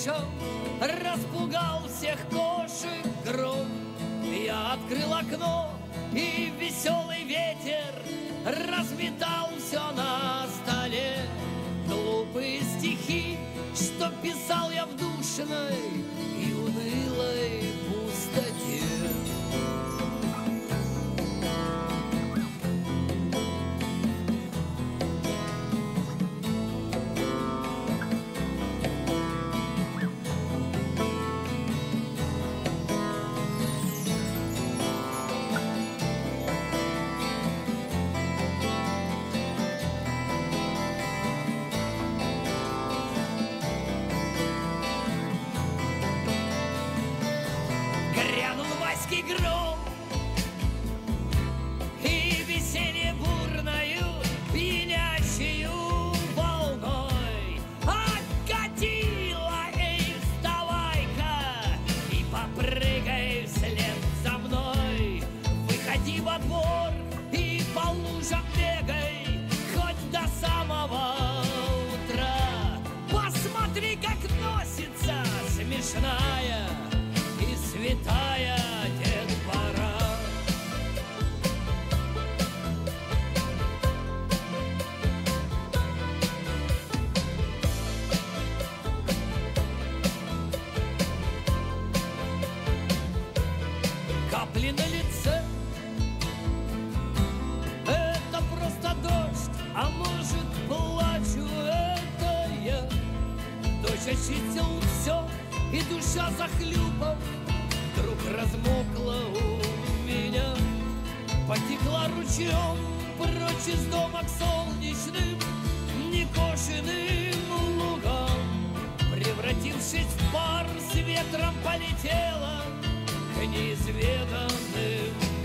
крышам распугал всех кошек гром. Я открыл окно, и веселый ветер разметал все на столе. Глупые стихи, что писал я в душной и унылой пустоте. Гром, и весенне бурною пьянящую волной окатила. Эй, вставай-ка и попрыгай вслед за мной. Выходи во двор и по лужам бегай хоть до самого утра. Посмотри, как носится смешная и святая детвора. Капли на лице — это просто дождь, а может, плачу, это я. Дождь очистил все, и душа, захлюпав, вдруг размокла у меня. Потекла ручьем прочь из дома к солнечным некошенным лугам. Превратившись в пар, с ветром полетела к неизведанным